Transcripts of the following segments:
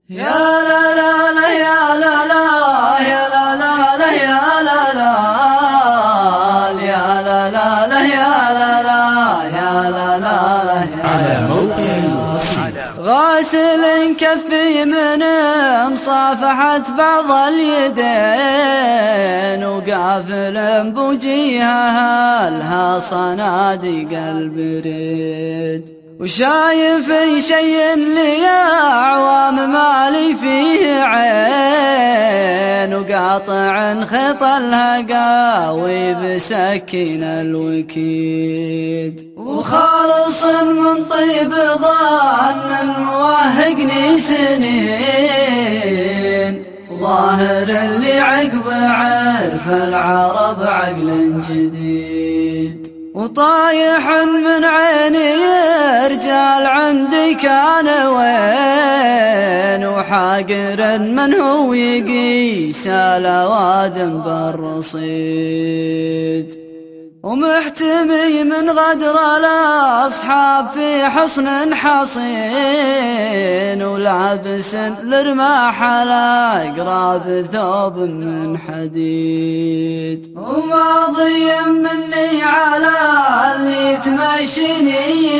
يا لا لا لا يا لا لا يا لا لا لا يا لا لا يا لا لا لا يا لا لا يا لا لا لا على موقع القصيدة. غاسل كفي من مصافحة بعض اليدين وقافل بوجيهها لها صناديق البريد وشايف شيء لي أعوام مالي فيه عين وقاطع خيط الهقاوي بسكين الوكيد وخالص من طيب ظن موهقني سنين ظاهر اللي عقب عرف العرب عقل جديد وطايح من عيني رجال عندي كان وين وحاقر من هو يقيس الأوادم بالرصيد ومحتمي من غدر الأصحاب في حصن حصين ولابس لرماح الأقراب ثوب من حديد وماضي مني على اللي تمشيني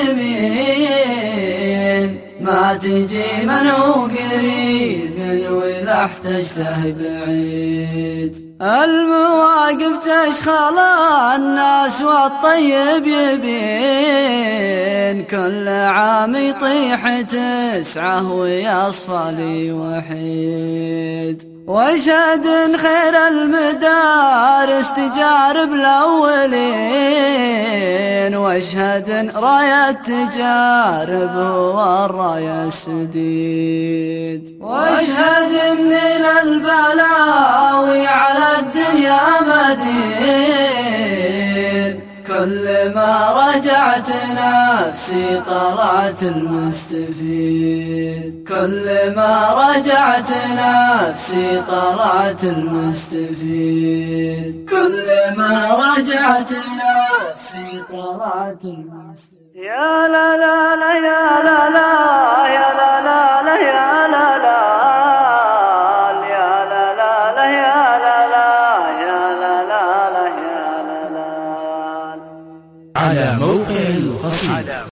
يمين ما تجي من هو قريب ولا احتجته بعيد المواقف تشخل الناس والطيب يبين كل عام يطيح 9 ويصفى لي وحيد واشهد خير المدارس تجارب الأولين واشهد راية تجارب هو الراية السديد واشهد اني للبلاوي على الدنيا مدين كل ما رجعت نفسي طلعت المستفيد كل ما رجعت نفسي طلعت المستفيد كل ما رجعت نفسي طلعت المستفيد يا لا لا لا يا لا لا يا لا لا لا يا لا لا يا لا لا لا يا لا لا يا لا لا لا يا لا لا على موقع القصيدة.